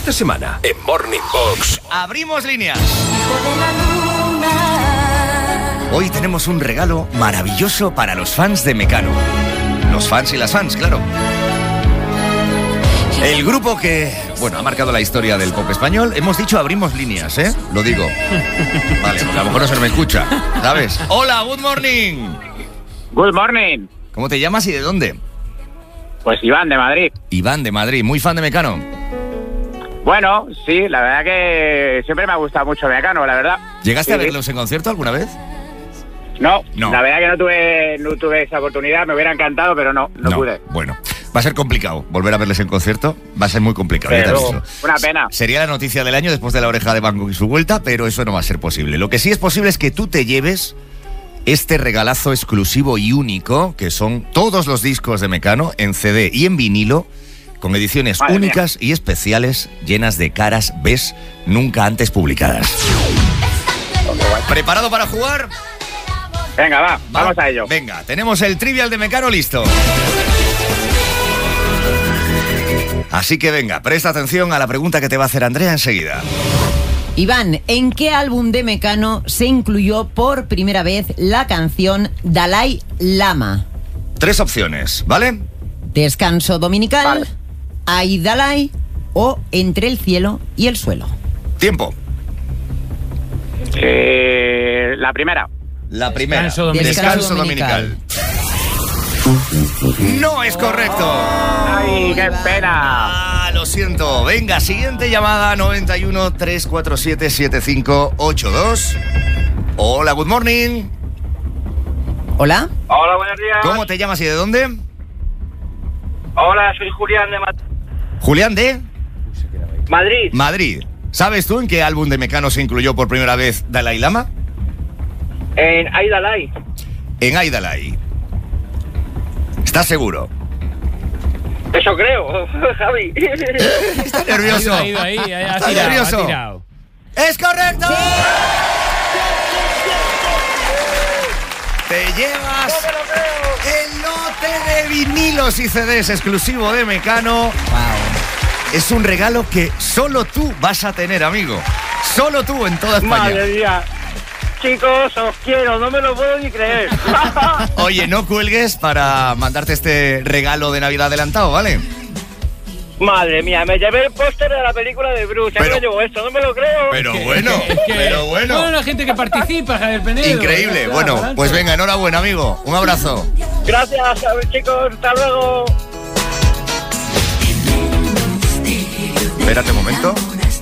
Esta semana, en Morning Box, abrimos líneas. Hoy tenemos un regalo maravilloso para los fans de Mecano. Los fans y las fans, claro. El grupo que, bueno, ha marcado la historia del pop español. Hemos dicho abrimos líneas, ¿eh? Lo digo. Vale, porque a lo mejor no se me escucha, ¿sabes? Hola, good morning. Good morning. ¿Cómo te llamas y de dónde? Pues Iván, de Madrid. Iván, de Madrid. ¿Muy fan de Mecano? Bueno, sí, la verdad que siempre me ha gustado mucho Mecano, la verdad. ¿Llegaste sí, a verlos en concierto alguna vez? No, No. La verdad que no tuve esa oportunidad, me hubiera encantado, pero no pude. Bueno, va a ser complicado volver a verles en concierto, va a ser muy complicado. Ya te Pero, aviso. una pena. Sería la noticia del año después de La Oreja de Van Gogh y su vuelta, pero eso no va a ser posible. Lo que sí es posible es que tú te lleves este regalazo exclusivo y único, que son todos los discos de Mecano en CD y en vinilo, con ediciones Madre únicas y especiales, llenas de caras B nunca antes publicadas. ¿Preparado para jugar? Venga, vamos a ello. Venga, tenemos el trivial de Mecano listo. Así que venga, presta atención a la pregunta que te va a hacer Andrea enseguida. Iván, ¿en qué álbum de Mecano se incluyó por primera vez la canción Dalai Lama? 3 opciones, ¿vale? Descanso dominical, Vale. Ay Dalai o Entre el cielo y el suelo. Tiempo. La primera. La primera. Descanso dominical. No es correcto. ¡Ay, qué pena! Lo siento. Venga, siguiente llamada, 91 347 7582. Hola, good morning. ¿Hola? Hola, buenos días. ¿Cómo te llamas y de dónde? Hola, soy Julián de Julián de Madrid. Madrid. ¿Sabes tú en qué álbum de Mecano se incluyó por primera vez Dalai Lama? En Ay Dalai. En Ay Dalai. ¿Estás seguro? Eso creo, Javi. ¿Estás nervioso? Ha ido ahí, ha ¿Estás tirado, nervioso? ha tirado. ¡Es correcto! Te llevas el lote de vinilos y CDs exclusivo de Mecano. Es un regalo que solo tú vas a tener, amigo. Solo tú en toda España. Madre mía. Chicos, os quiero, no me lo puedo ni creer. Oye, no cuelgues para mandarte este regalo de Navidad adelantado, ¿vale? Madre mía, me llevé el póster de la película de Bruce. Pero- Ya me llevo esto, no me lo creo. Pero bueno, pero bueno. Bueno, la gente que participa, Javier Penedo. Increíble. Bueno, pues venga, enhorabuena, amigo. Un abrazo. Gracias, chicos, hasta luego. Espérate un momento.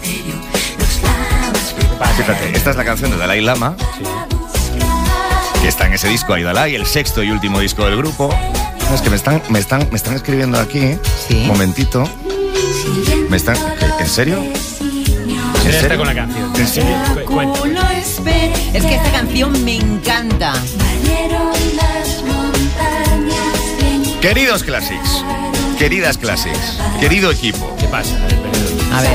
Fíjate, esta es la canción de Dalai Lama, que está en ese disco Ay Dalai, el 6º y último disco del grupo. Es que me están escribiendo aquí. Sí. Un momentito. ¿En serio? Ya está con la canción. ¿En serio? Cuenta. Es que esta canción me encanta. Queridos Classics, queridas Classics, querido equipo, ¿Qué pasa, Javier Penedo? A ver.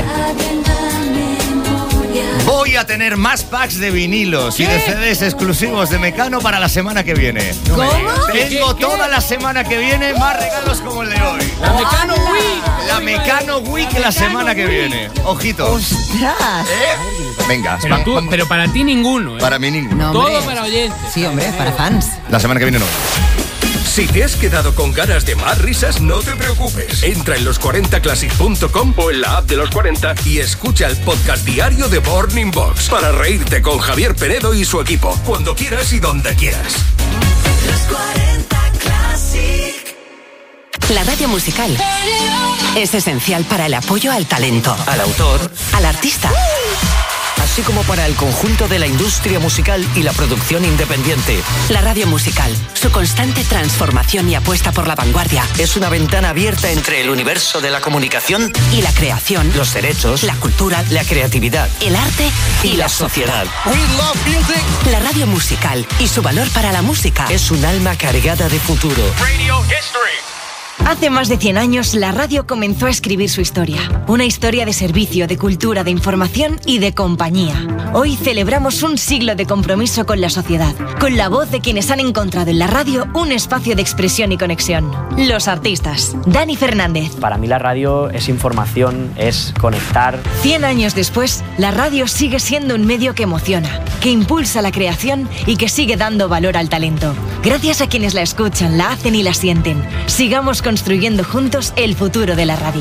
voy a tener más packs de vinilos y de CDs exclusivos de Mecano para la semana que viene. ¿Cómo? Tengo ¿Qué? toda la semana que viene más regalos como el de hoy. La Mecano Week. La Mecano Week la semana que viene. Ojito. ¡Ostras! Venga, Pero para ti ninguno, ¿eh? para mí ninguno. No, Todo hombre. para oyentes. Sí, hombre, para fans. La semana que viene no. Si te has quedado con ganas de más risas, no te preocupes. Entra en los40classic.com o en la app de los 40 y escucha el podcast diario de Morning Box para reírte con Javier Penedo y su equipo, cuando quieras y donde quieras. Los 40 Classic. La radio musical es esencial para el apoyo al talento, al autor, al artista, así como para el conjunto de la industria musical y la producción independiente. La radio musical, su constante transformación y apuesta por la vanguardia, es una ventana abierta entre el universo de la comunicación y la creación, los derechos, la cultura, la creatividad, el arte y la sociedad. La radio musical y su valor para la música es un alma cargada de futuro. Hace más de 100 años, la radio comenzó a escribir su historia. Una historia de servicio, de cultura, de información y de compañía. Hoy celebramos un siglo de compromiso con la sociedad, con la voz de quienes han encontrado en la radio un espacio de expresión y conexión. Los artistas. Dani Fernández. Para mí la radio es información, es conectar. 100 años después, la radio sigue siendo un medio que emociona, que impulsa la creación y que sigue dando valor al talento. Gracias a quienes la escuchan, la hacen y la sienten. Sigamos construyendo juntos el futuro de la radio.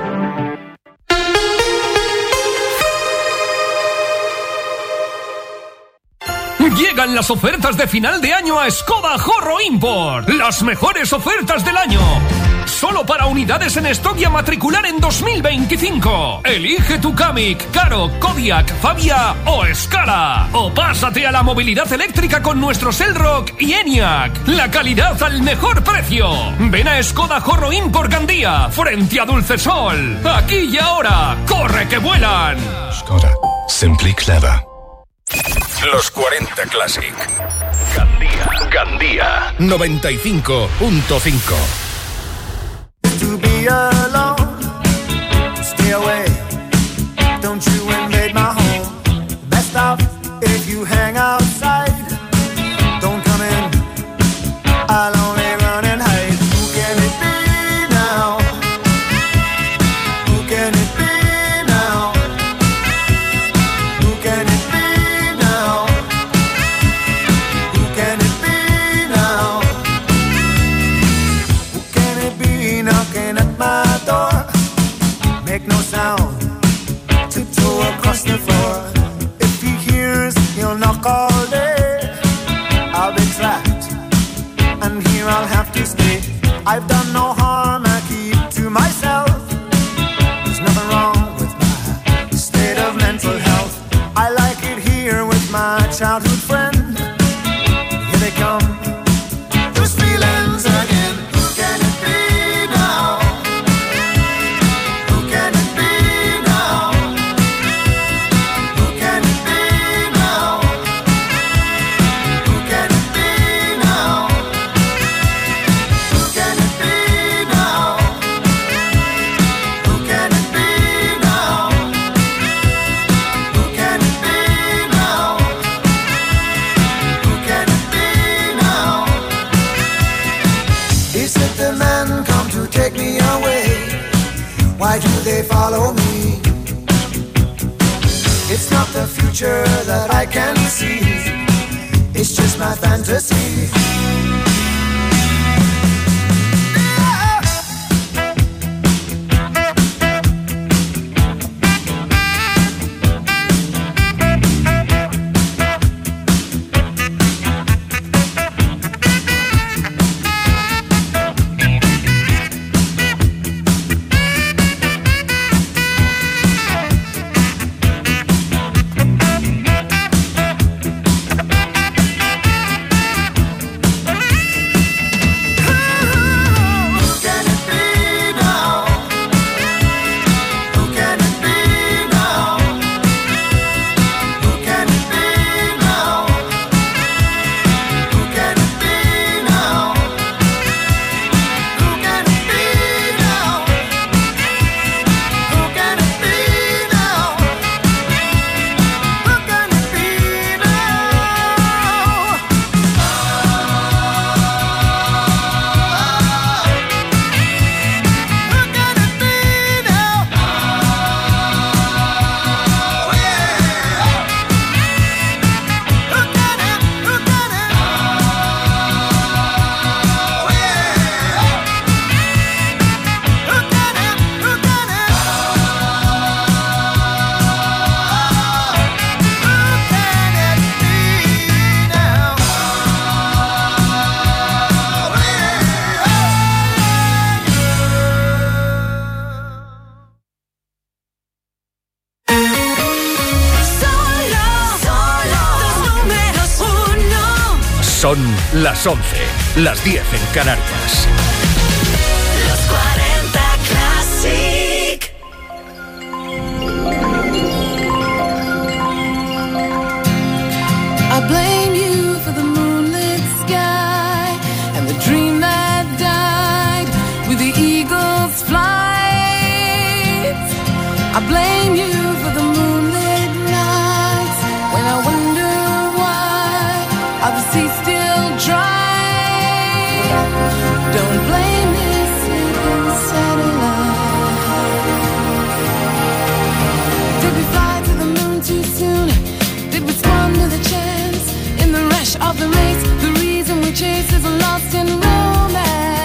Llegan las ofertas de final de año a Skoda Horro Import. Las mejores ofertas del año. Solo para unidades en stock y a matricular en 2025. Elige tu Kamiq, Karo, Kodiaq, Fabia o Scala. O pásate a la movilidad eléctrica con nuestros Elrock y Enyaq. La calidad al mejor precio. Ven a Skoda Horro Import Gandía, frente a Dulcesol. Aquí y ahora. ¡Corre que vuelan! Skoda. Simply clever. Los 40 Classic. Gandía 95.5. To be alone, stay away. Don't you invade my home. Best off if you hang outside. Don't come in. I'll only run and hide. Who can it be now? Who can it be now? Who can it be now? Who can it be now? Who can it be knocking at my door? Make no sound, tiptoe across the floor. If he hears, he'll knock all day. I'll be trapped, and here I'll have to stay. I've done no harm, I keep to myself. There's nothing wrong with my state of mental health. I like it here with my childhood friend. Here they come, those feelings again. Who can it be now? Who can it be now? Who can it be now? Who can it be now? Who can it be now? Who can it be now? Who can it be now? Who can it be now? Is it the men come to take me away? Why do they follow me? It's not the future that I can see. It's just my fantasy. Son las 11, las 10 en Canarias. Los 40 Classic. I blame you for the moonlit sky and the dream that died with the I blame you for the moonlit nights when I wonder why are the seas still dry. Don't blame this sleeping satellite. Did we fly to the moon too soon? Did we squander the chance in the rush of the race? The reason we chase is lost in romance,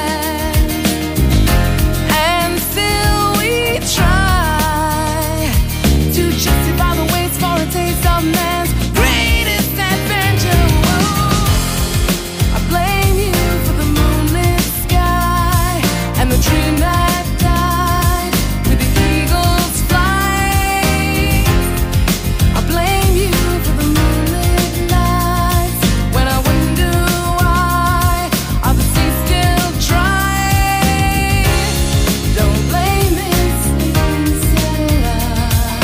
and still we try to justify the waste for a taste of man's greatest adventure. Whoa. I blame you for the moonlit sky and the dream that died with the eagle's flight. I blame you for the moonlit nights when I wonder why are the seas still dry. Don't blame this sleeping satellite.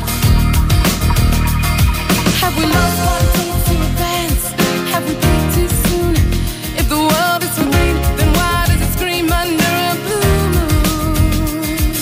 Have we lost what it takes to advance? Have we peaked too soon? If the world is so green, then why does it scream under a blue moon?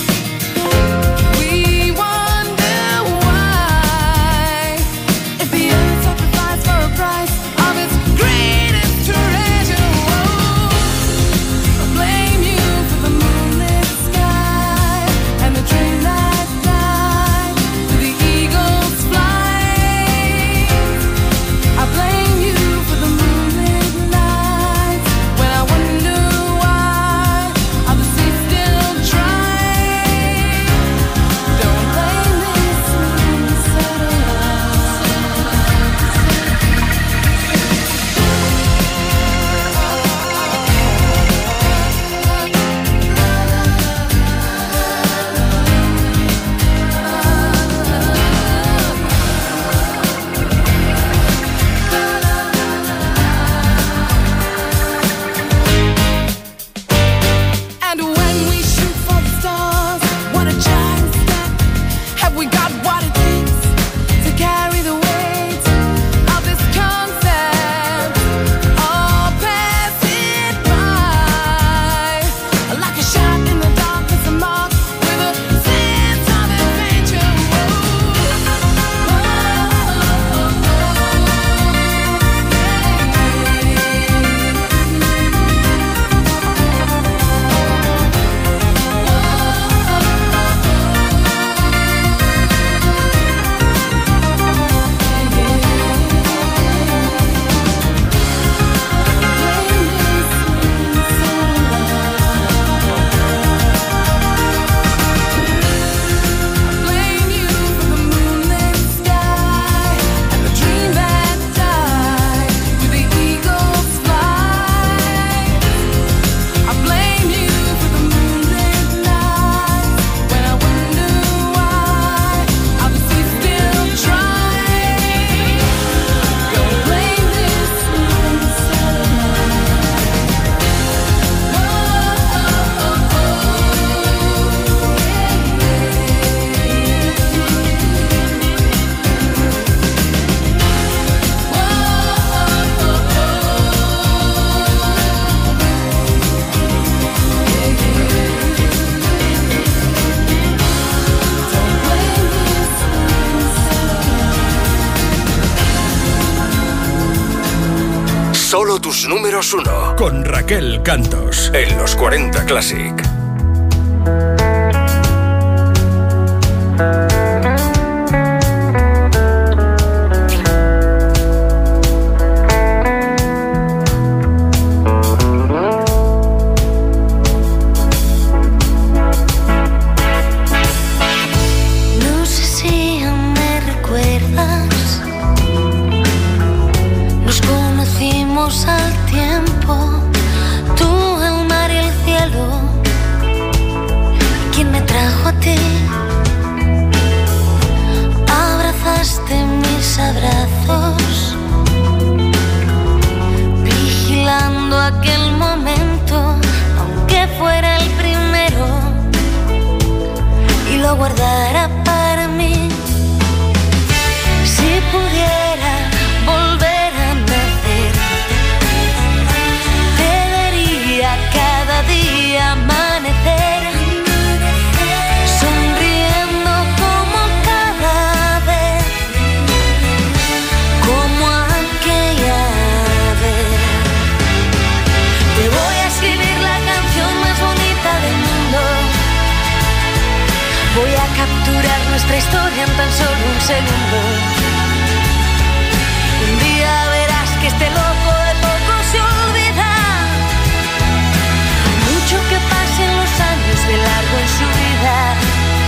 We wonder why, if the earth sacrificed for a price of its greatest treasure. Whoa. I blame you for the moonlit sky and the dream that died with the eagle's flight. I blame you for the moonlit nights when I wonder why are the seas still dry. Don't blame this sleeping satellite. And when we shoot for the stars, what a giant step. Have we got what it takes to carry the weight of this concept? Or pass it by like a shot in the darkness, a mark with a sense of adventure. Blame you for the moonlit sky and the dream that died with the eagle's flight. I blame you for the moonlit nights when I wonder why are the seas still dry. Don't blame this sleeping Solo tus números uno. Con Raquel Cantos. En los 40 Classic. No sé si aún me recuerdas. Nos conocimos al tiempo, tú, el mar y el cielo. ¿Quién me trajo a ti? nuestra historia en tan solo un segundo. Un día verás que este loco de poco se olvida. Mucho que pasen los años de largo en su vida.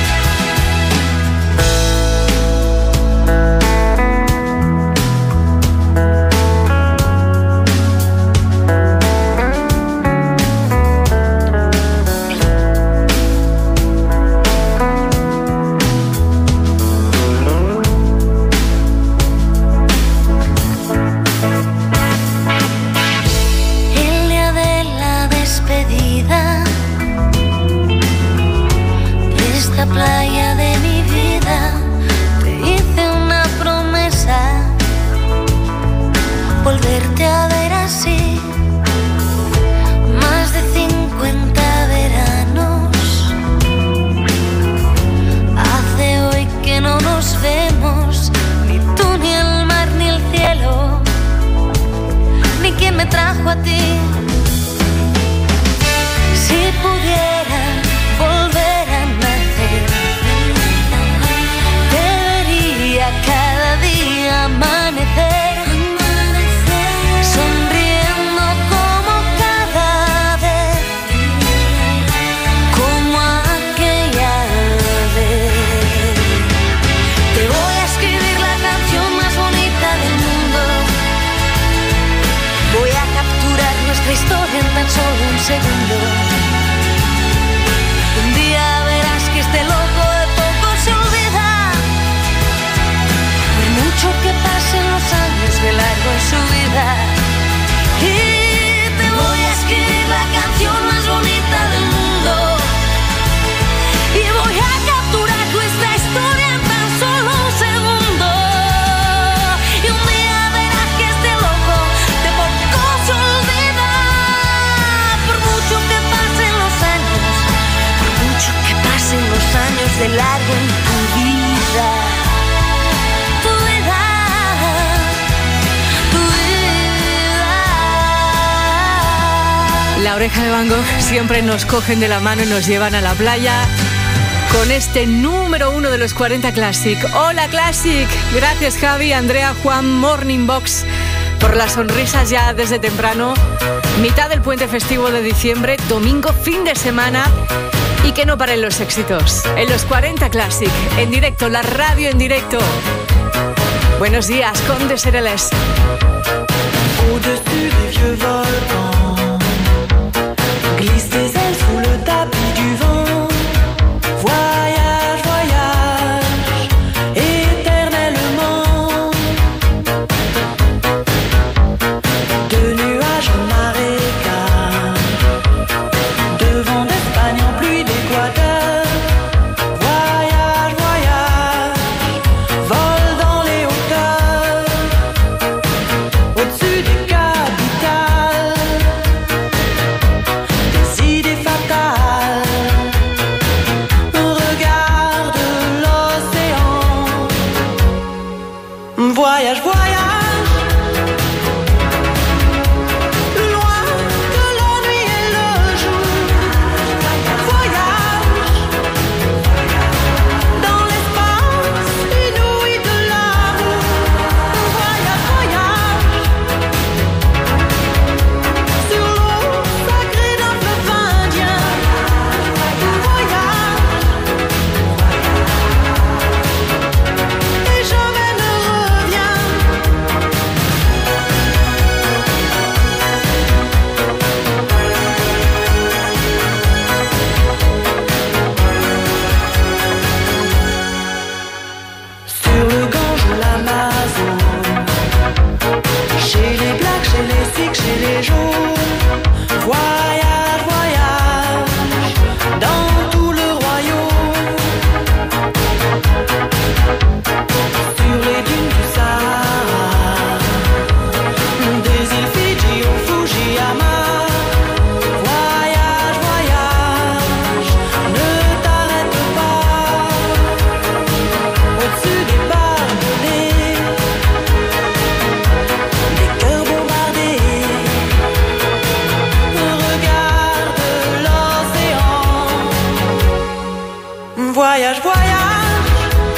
Playa de mi vida, te hice una promesa, volverte a ver así, más de 50 veranos, hace hoy que no nos vemos, ni tú, ni el mar, ni el cielo, ni quien me trajo a ti. Si pudiera volver a nacer, debería cada día amanecer, sonriendo como cada vez, como aquella vez. Te voy a escribir la canción más bonita del mundo, voy a capturar nuestra historia en tan solo un segundo. Un día verás que este loco de poco se olvida, por mucho que pasen los años de largo en su vida. Y te voy a escribir la canción más bonita del mundo, y voy a capturar nuestra historia en tan solo un segundo. Y un día verás que este loco de poco se olvida, por mucho que pasen los años, por mucho que pasen los años de largo en tu vida. Tu vida, tu vida. La Oreja de Van Gogh siempre nos cogen de la mano y nos llevan a la playa con este número 1 de los 40 Classic. Hola Classic, gracias Javi, Andrea, Juan, Morning Box, por las sonrisas ya desde temprano. Mitad del puente festivo de diciembre, domingo, fin de semana, y que no paren los éxitos. En los 40 Classic, en directo, la radio en directo. Buenos días, Conde Sereles. Au-dessus des vieux volcans, glisse tes ailes sous le tapis du vent. Voyage, voyage, éternellement. De nuages en marécage, de vent d'Espagne en pluie d'Équateur. Voyage, voyage, vole dans les hauteurs, au-dessus des capitales, des idées fatales. Regarde l'océan. Voyage, voyage, loin de l'ennui et le jour. Voyage dans l'espace inouï de l'amour. Voyage, voyage sur l'eau sacrée d'un fleuve indien. Voyage et jamais ne reviens. Sur le Gange ou l'Amazone, chez les Blacks, chez les Sikhs, chez les Jaunes. Voyage, voyage dans tout le royaume. Sur les dunes du Sahara, des îles Fidji au Fujiyama. Voyage, voyage, ne t'arrête pas. Au-dessus des barbelés, des cœurs bombardés. Regarde l'océan. Voyage, voyage,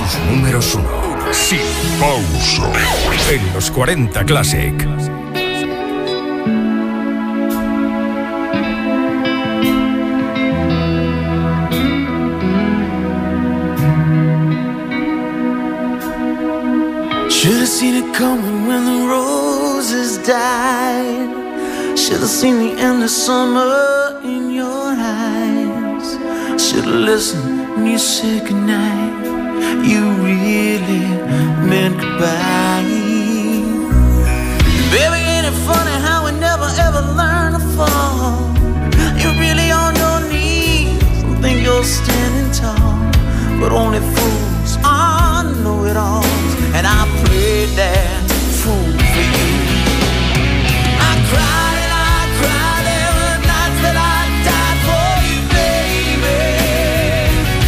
tus números 1. Sin pausa. En los 40 Classic. Should've seen it coming when the roses died. Should've seen the end of summer in your eyes. Should've listened when you said goodnight. You really meant goodbye. Baby, ain't it funny how we never ever learn to fall? You're really on your knees and think you're standing tall, but only fools are know-it-alls. And I played that fool for you. I cried and I cried. There were nights that I died for you, baby.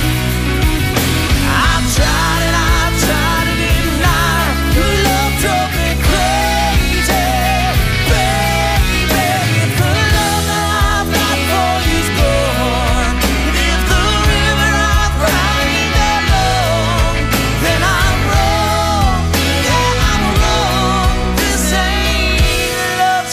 I tried and I tried to deny your love drove me crazy, baby. If the love that I've got for you's gone, and if the river I've cried ain't that long, then I'm wrong. Yeah, I'm wrong. This ain't a love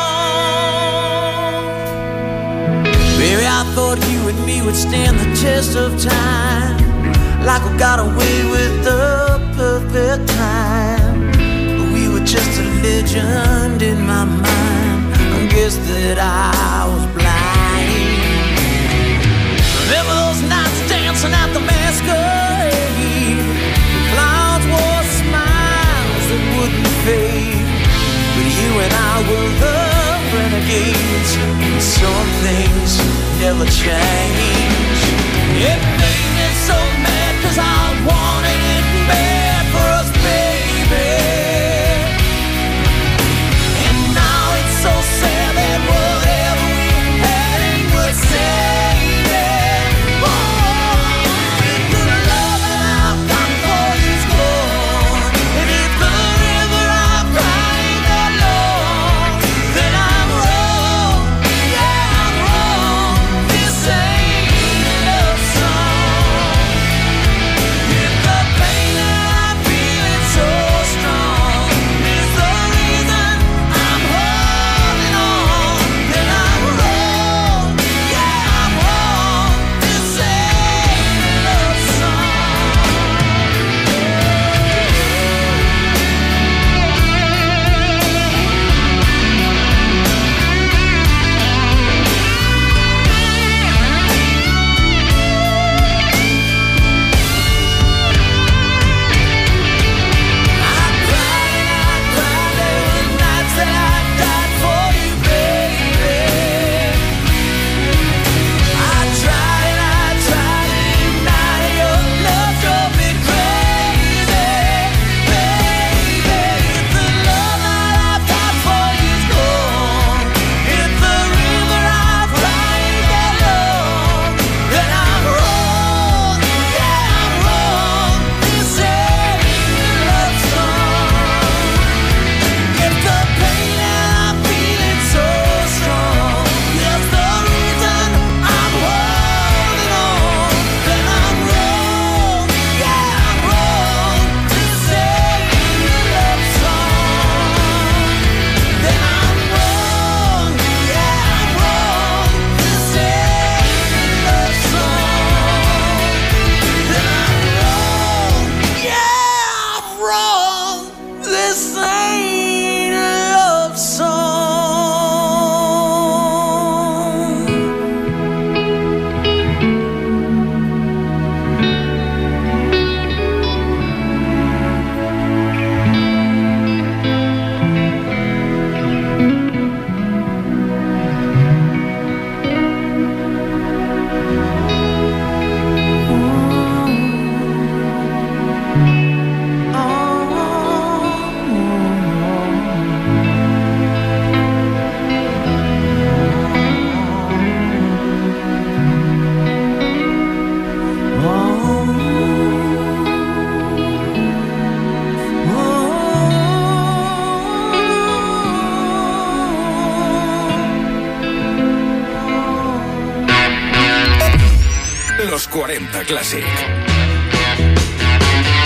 song. Baby, I thought you and me would stand the test of time, like we got away with the perfect time. But we were just a legend in my mind. I guess that I was blind. Remember those nights dancing at the masquerade? The clouds wore smiles that wouldn't fade. But you and I were the renegades. And some things never change. It made me so mad 'cause I wanted it bad for us, baby. And now it's so sad that whatever we had ain't worth saving. Oh, if the love that I've got for you's gone, and if the river I've cried ain't that long, then I'm wrong. Yeah, I'm wrong. This ain't a love song. If the pain that I'm feeling so strong is the reason I'm holding on, then I'm wrong. Yeah, I'm wrong. This ain't a love song. I cried and I cried. There were nights that I died for you, baby. I tried and I tried to deny your love drove me crazy, baby. If the love that I've got for you's gone, if the river I've cried ain't that long, then I'm wrong. Yeah, I'm wrong. This ain't a love song. If the pain that I'm feeling so strong is the reason I'm holding on, then I'm wrong. Yeah, I'm wrong. This ain't a love song. Then I'm wrong. Yeah, I'm wrong. This ain't a love song. Then I'm wrong. Yeah, I'm wrong. This ain't a love song. Los 40 Classic.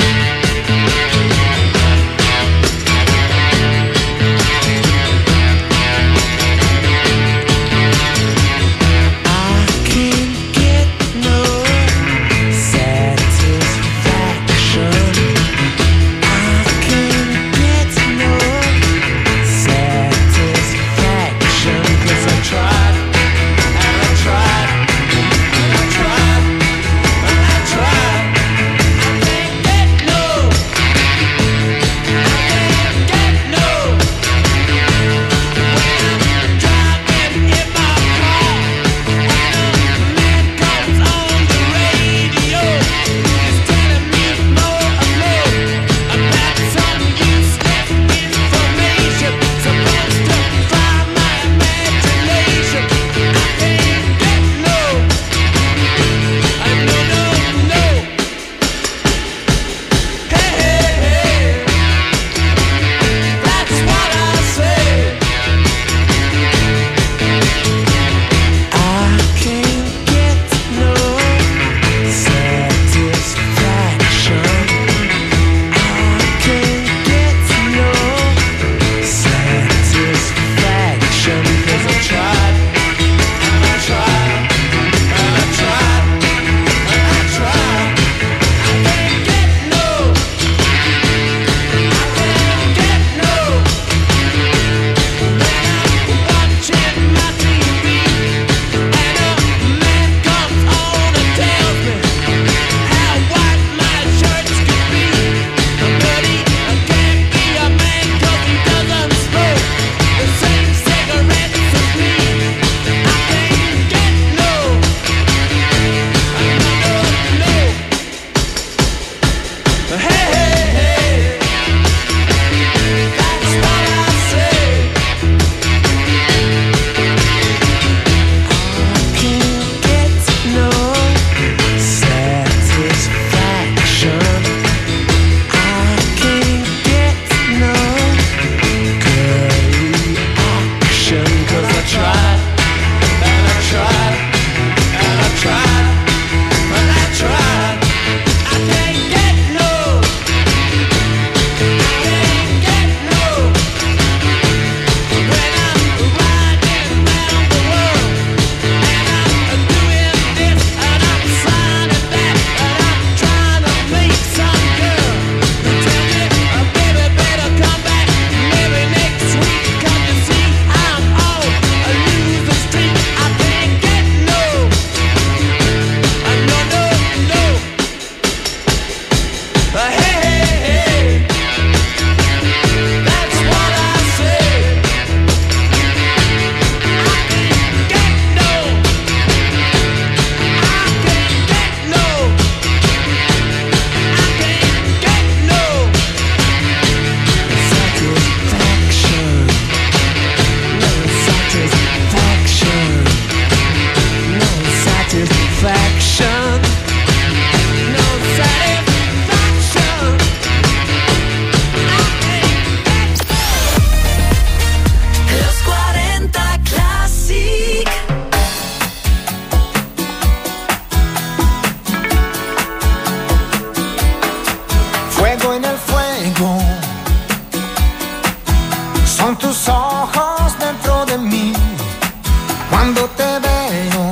Cuando te veo,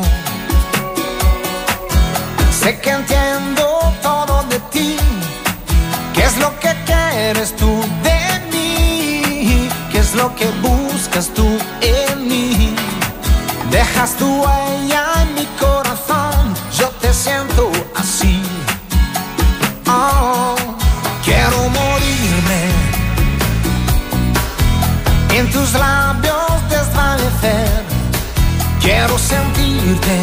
sé que entiendo todo de ti. ¿Qué es lo que quieres tú de mí? ¿Qué es lo que buscas tú en mí? Dejas tu huella en mi corazón, yo te siento así. Oh, quiero morirme en tus labios desvanecer. Quiero sentirte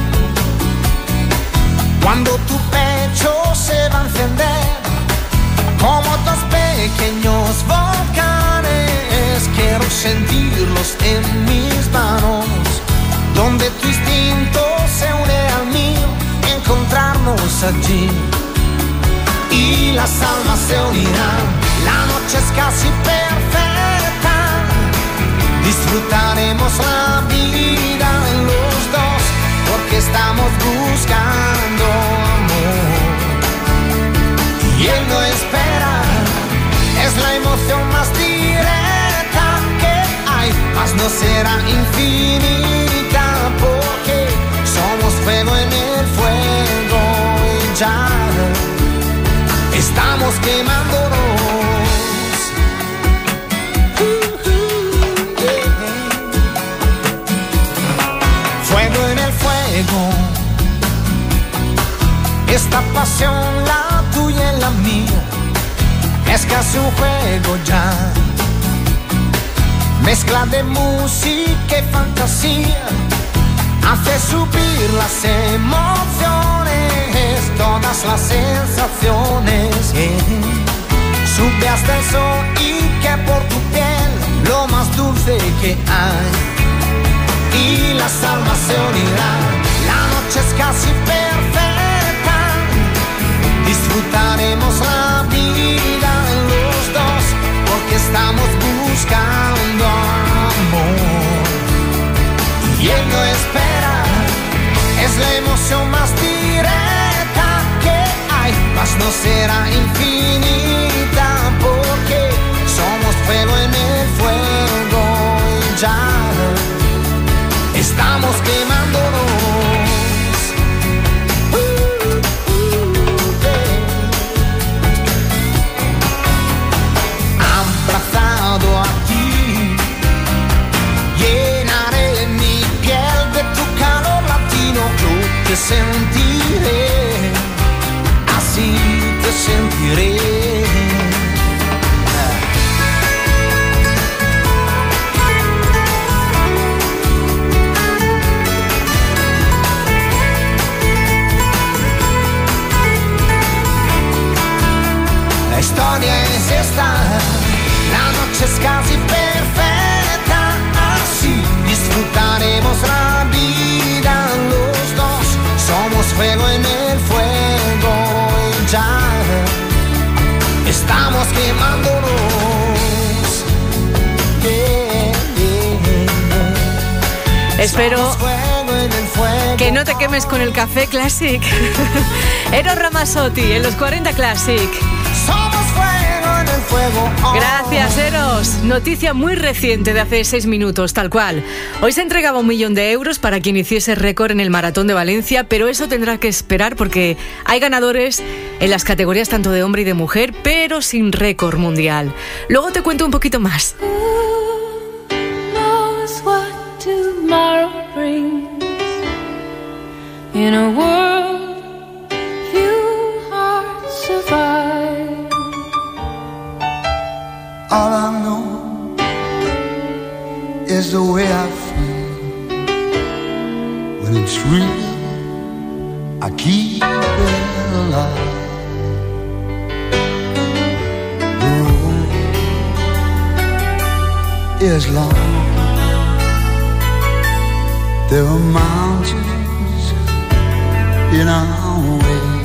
cuando tu pecho se va a encender como dos pequeños volcanes. Quiero sentirlos en mis manos, donde tu instinto se une al mío, encontrarnos allí y las almas se unirán. La noche es casi perfecta, disfrutaremos la vida en los dos, porque estamos buscando amor y él no espera. Es la emoción más directa que hay, mas no será infinita, porque somos fuego en el fuego y ya estamos quemándonos. Fuego en el fuego, esta pasión, la tuya y la mía, es casi un juego ya. Mezcla de música y fantasía, hace subir las emociones, todas las sensaciones. Sube hasta el sol y que por tu piel lo más dulce que hay, y las almas se unirán. La noche es casi perfecta, disfrutaremos la vida en los dos, porque estamos buscando amor y él no espera. Es la emoción más directa que hay, mas no será infinita, porque somos fuego en el fuego y ya estamos quemándonos. Abrazado a ti, llenaré mi piel de tu calor latino. Yo te sentiré, así te sentiré. La historia es esta, la noche es casi perfecta, así disfrutaremos la vida los dos. Somos fuego en el fuego y ya estamos quemándonos. Espero que no te quemes con el café Classic. Eros Ramazzotti en los 40 Classic. Somos fuego en el fuego. Oh. Gracias, Eros. Noticia muy reciente de hace 6 minutos, tal cual. Hoy se entregaba 1 millón de euros para quien hiciese récord en el Maratón de Valencia, pero eso tendrá que esperar porque hay ganadores en las categorías tanto de hombre y de mujer, pero sin récord mundial. Luego te cuento un poquito más. In a world few hearts survive. All I know is the way I feel. When it's real, I keep it alive. The road is long. There are mountains in our way,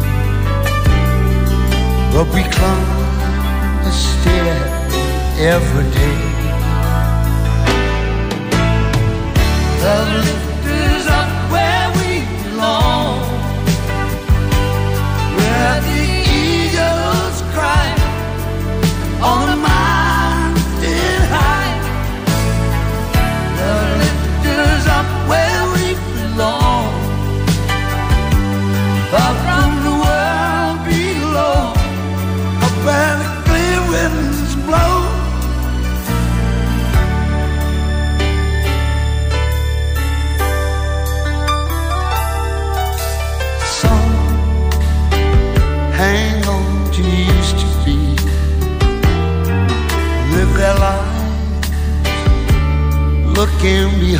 but we climb a stair every day. The lift is up where we belong, where the eagles cry on the mountain high. The lift is up where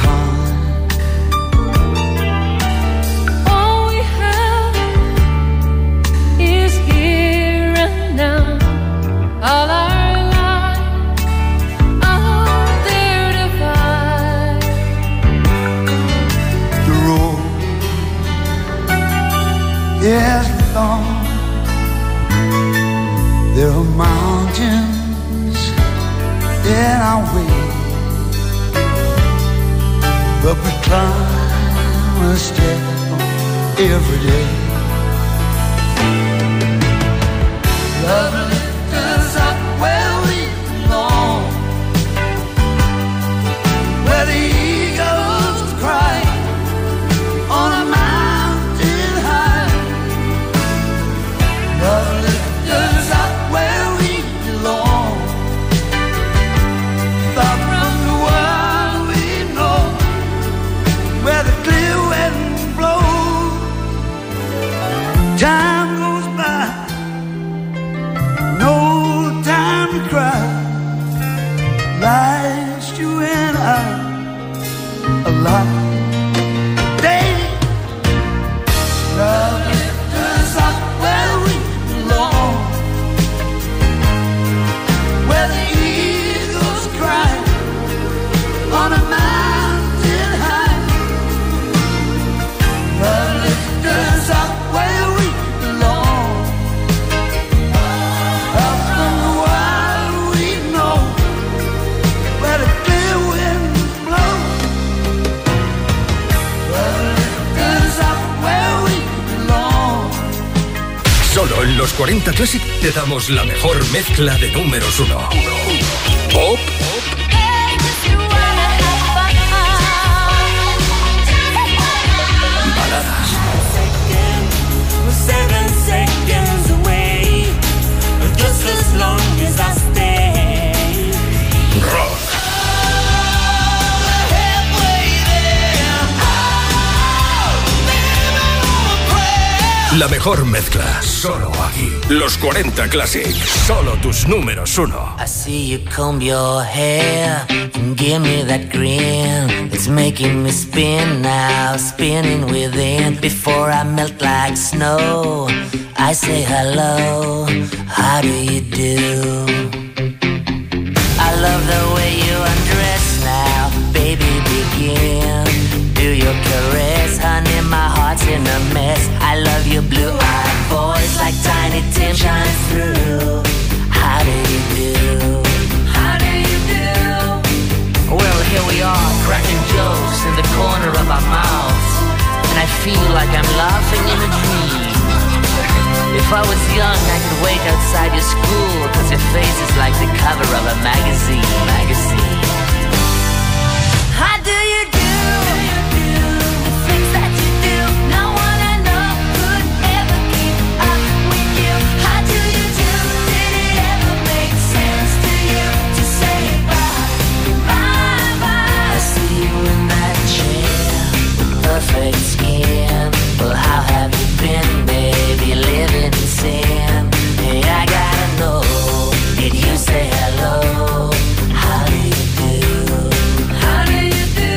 heart. All we have is here and now. All our lives are there to find. The road is long. There are mountains in our way, but we climb a step every day. Love lifts us up where we belong, where the eagles cry on a mountain high. Love lifts us up where we belong, far from the world we know, where the clear wind blows. Time goes by, no time to cry. Life's you and I alive. Day, love lifts us up where we belong, where the eagles cry on a mountain high. Love lifts us up where we belong, up from the wild we know, where the clear winds blow. Love lifts us up where we belong. Solo en los 40 Classic te damos la mejor mezcla de números 1. Pop, baladas, 7 seconds away, just as long as I stay. rock, la mejor mezcla. Solo aquí. Los 40 Classic. Solo tus números 1. I see you comb your hair and give me that grin. It's making me spin now, spinning within. Before I melt like snow, I say hello, how do you do? I love the way you undress now, baby, begin. Do your caress, honey, my heart's in a mess. I love your blue-eyed voice like Tiny Tim shines through. How do you do? How do you do? Well, here we are, cracking jokes in the corner of our mouths, and I feel like I'm laughing in a dream. If I was young, I could wait outside your school, 'cause your face is like the cover of a magazine. How do you do? The things that you do, no one I know could ever keep up with you. How do you do? Did it ever make sense to you to say bye, bye, bye? I see you in that chair with perfect skin. Well, how have you been, baby? Living in sin. Hey, I gotta know, did you say hello? How do you do? How do you do?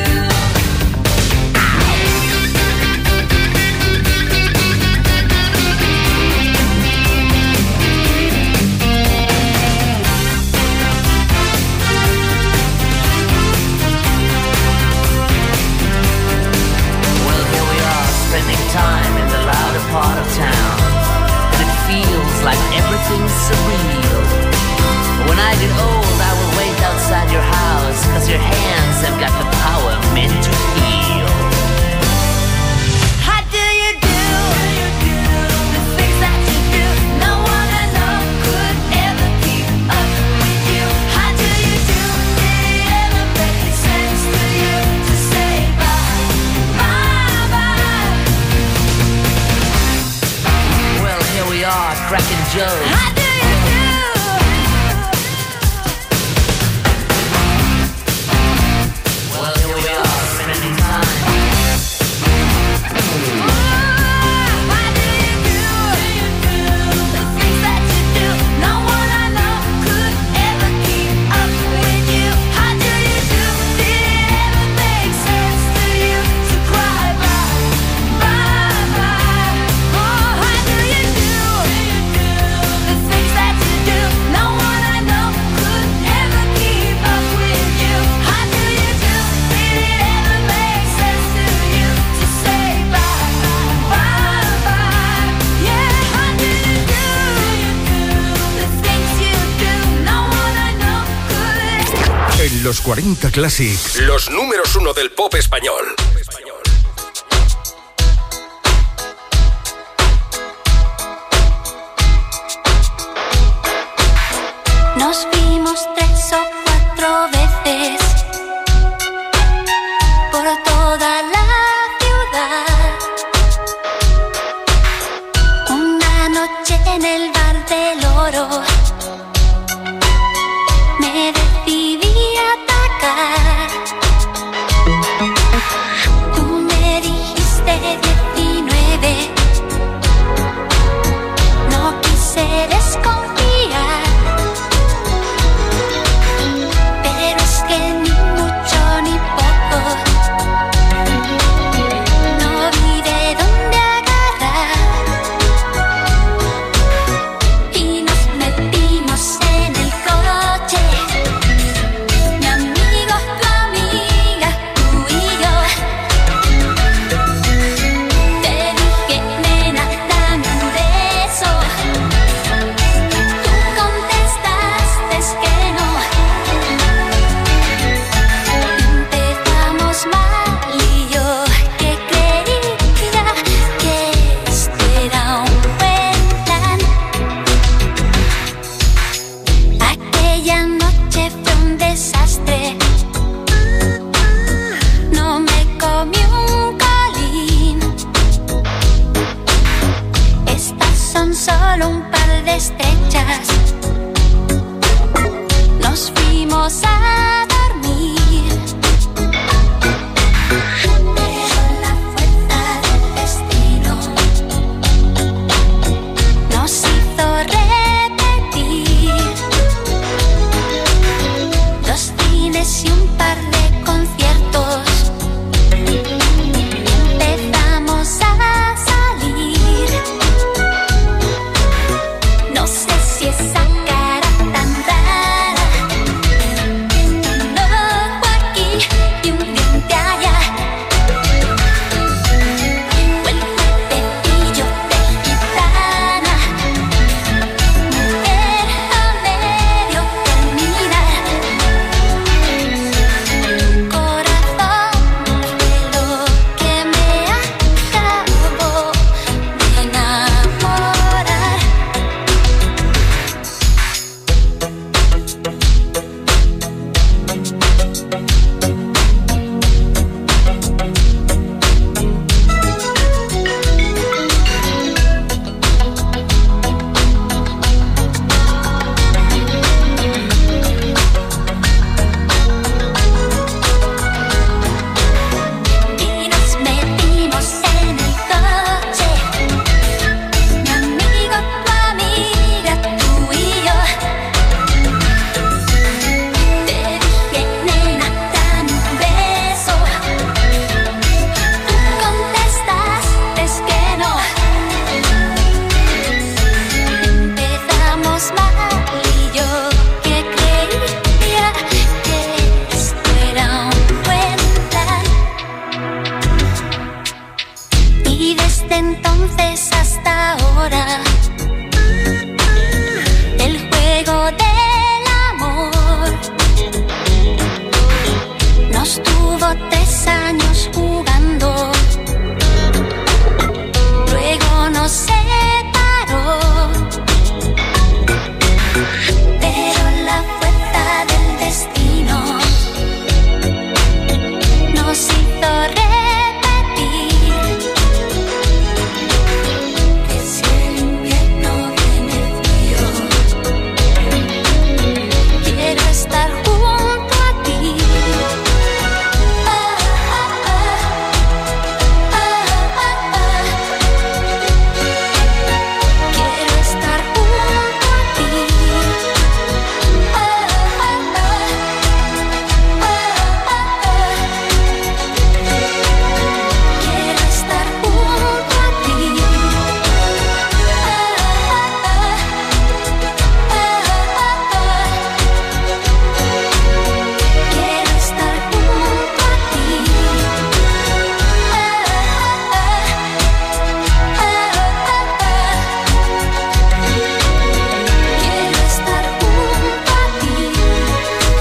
Well, here we are, spending time in the louder part of town, and it feels like everything's surreal. When I get old, I will wait outside your house, 'cause your hands have got the power meant to heal. How do you do? The things that you do, no one I know could ever keep up with you. How do you do? Did it ever make sense to you to say bye, bye, bye? Well, here we are, cracking jokes. How do you do? Well, here we are, spending time. How do you do? The things that you do, no one I know could ever keep up with you. How do you do? Did it ever make sense? los 40 Classic, los números 1 del pop español. Nos vimos 3 o 4 veces por toda la ciudad. Una noche en el bar del Oro me decidí a atacar. Tú me dijiste 19, no quise desconfiar. Pero es que ni mucho ni poco, no vi de dónde agarrar. Y nos metimos en el coche, mi amigo, tu amiga, tú y yo. Te dije, nena, dame un beso. Tú contestaste que no. Empezamos mal y yo que creía que esto era un buen plan. Aquella noche fue un desastre. No me comí un colín. Estas son solo un par de estrechas. Nos fuimos a dormir. Pero la fuerza del destino nos hizo repetir 2 cines y un par de conciertos. Empezamos a salir. No sé si es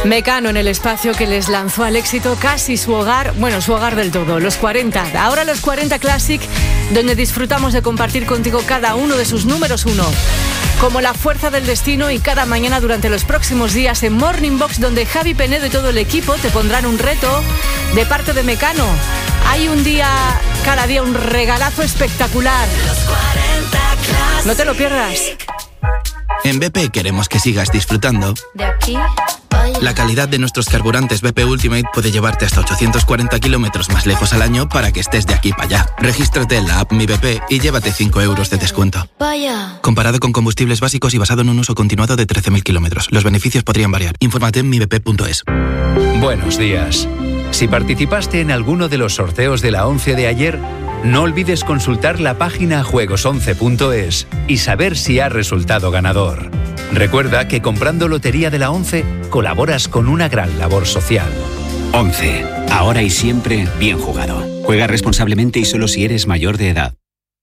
Mecano en el espacio que les lanzó al éxito casi su hogar, bueno, su hogar del todo, los 40. Ahora los 40 Classic, donde disfrutamos de compartir contigo cada uno de sus números 1. Como la fuerza del destino y cada mañana durante los próximos días en Morning Box, donde Javi Penedo y todo el equipo te pondrán un reto de parte de Mecano. Hay un día, cada día un regalazo espectacular. No te lo pierdas. En BP queremos que sigas disfrutando. De aquí. La calidad de nuestros carburantes BP Ultimate puede llevarte hasta 840 kilómetros más lejos al año para que estés de aquí para allá. Regístrate en la app Mi BP y llévate 5 euros de descuento. Vaya. Comparado con combustibles básicos y basado en un uso continuado de 13.000 kilómetros. Los beneficios podrían variar. Infórmate en mibp.es. Buenos días. Si participaste en alguno de los sorteos de la 11 de ayer, no olvides consultar la página juegos11.es y saber si has resultado ganador. Recuerda que comprando Lotería de la 11 colaboras con una gran labor social. 11. Ahora y siempre bien jugado. Juega responsablemente y solo si eres mayor de edad.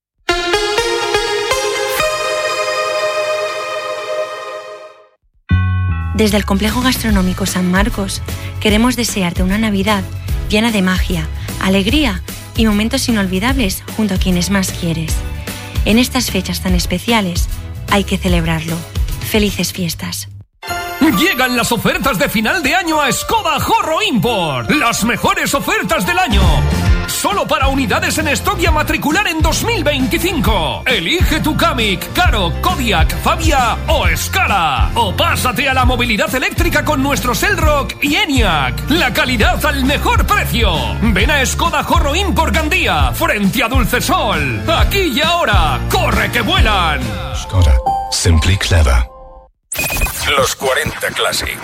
Desde el Complejo Gastronómico San Marcos queremos desearte una Navidad llena de magia, alegría y momentos inolvidables junto a quienes más quieres. En estas fechas tan especiales hay que celebrarlo. Felices fiestas. Llegan las ofertas de final de año a Skoda Horro Import. Las mejores ofertas del año. Solo para unidades en stock y a matricular en 2025. Elige tu Kamiq, Karo, Kodiaq, Fabia o Scala. O pásate a la movilidad eléctrica con nuestros Elrock y Enyaq. La calidad al mejor precio. Ven a Skoda Horro Import Gandía, frente a Dulcesol. Aquí y ahora. ¡Corre que vuelan! Skoda. Simply clever. Los 40 Classic.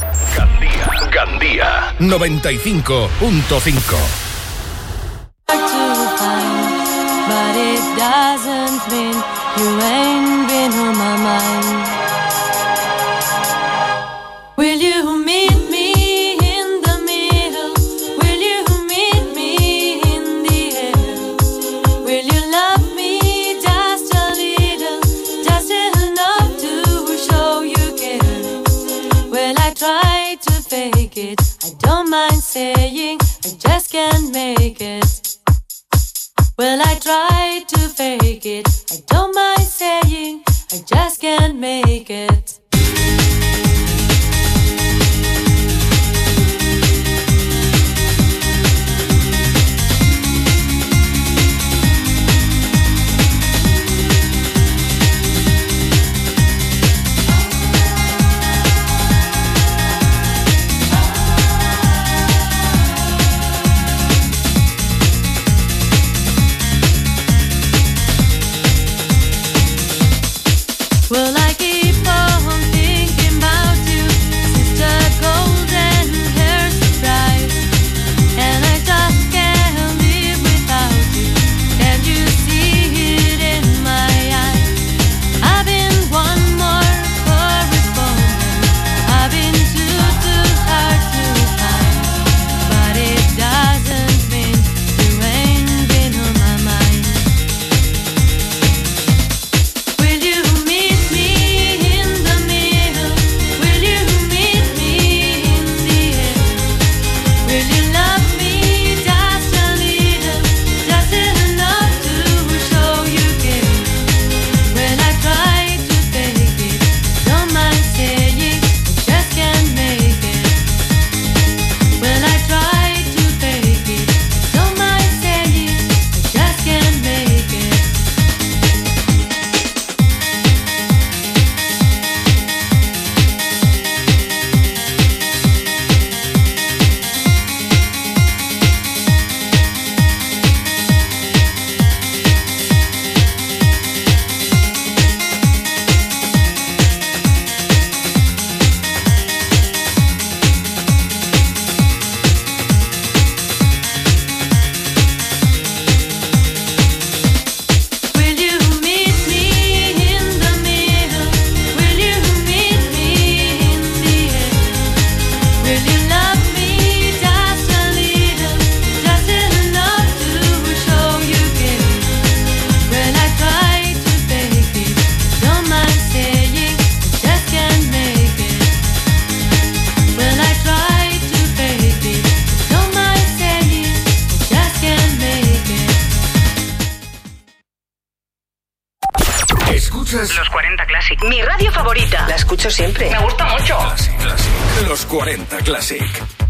Gandía 95.5. But it doesn't mean you ain't been on my mind. Will you meet me in the middle? Will you meet me in the air? Will you love me just a little, just enough to show you care? Well, I try to fake it, I don't mind saying I just can't make it. Well, I try to fake it, I don't mind saying I just can't make it. Well, I keep on escuchas? Los 40 Classic. Mi radio favorita. La escucho siempre. Me gusta mucho. Classic. Los 40 Classic.